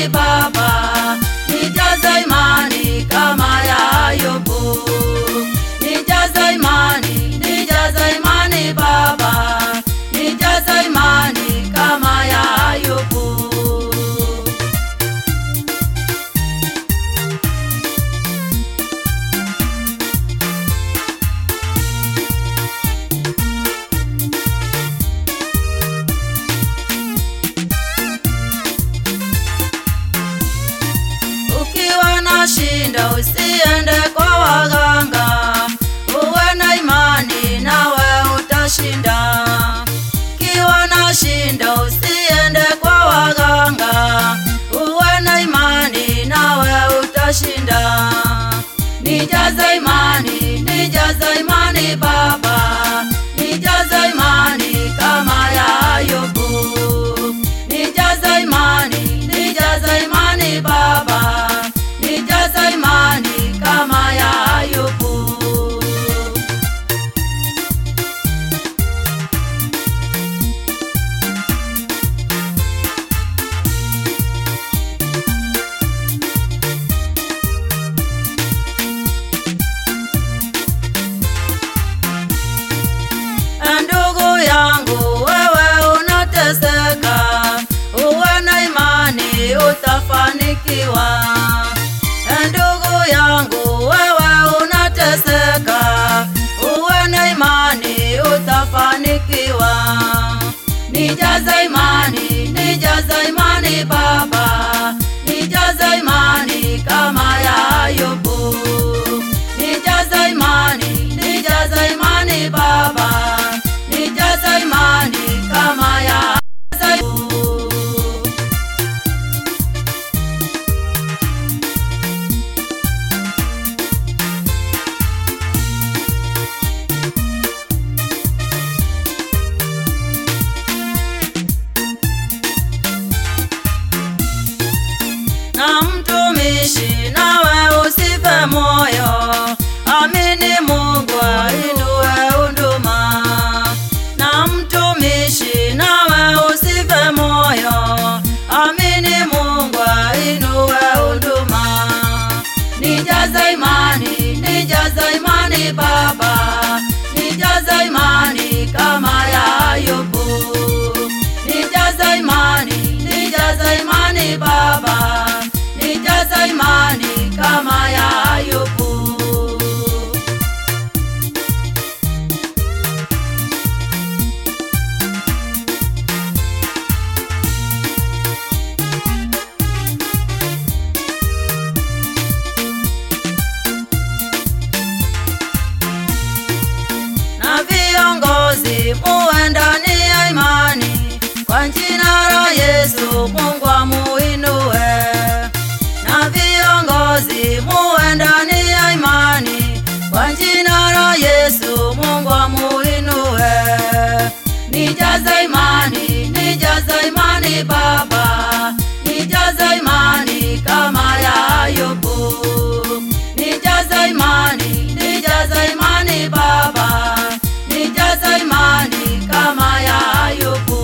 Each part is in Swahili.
imani Baba, nijaze imani kama ya Ayubu. Nijaze imani Baba, nijaze imani kama ya Ayubu. Ukiwa na shinda usiende kwa waganga, uwe na imani nawe utashinda. Ukiwa na shinda usiende kwa waganga, uwe na imani nawe utashinda. Nijaze imani Baba, nijaze imani kama ya Ayubu. Nijaze imani Baba, nijaze imani kama ya Ayubu. Ndugu yangu wewe unateseka, uwe na imani utafanikiwa. Ndugu yangu wewe unateseka, uwe na imani utafanikiwa. Nijaze imani Baba, nijaze imani kama ya Ayubu. Nijaze imani Baba, nijaze imani kama ya Ayubu. Na mtumishi nawe usife moyo, amini Mungu ainue huduma. Na mtumishi nawe usife moyo, amini Mungu ainue huduma. Nijaze imani Baba, nijaze imani kama ya Ayubu. Nijaze imani Baba, nijaze imani kama ya Ayubu. Na viongozi muwe ndani ya imani, kwa jina la Yesu Mungu amuinue. Na viongozi muwe ndani ya imani, kwa jina la Yesu Mungu amuinue. Nijaze imani Baba, nijaze imani kama ya Ayubu. Nijaze imani Baba, nijaze imani kama ya Ayubu.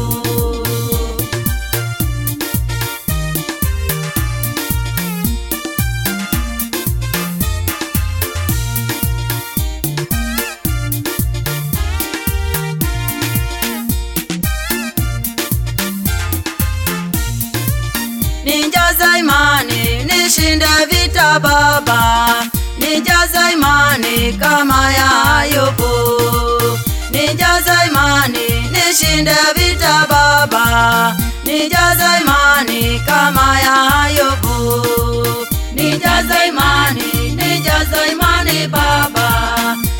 Nijaze imani nishinde vita Baba, nijaze imani kama ya Ayubu. Nijaze imani nishinde vita Baba, nijaze imani kama ya Ayubu. Nijaze imani Baba,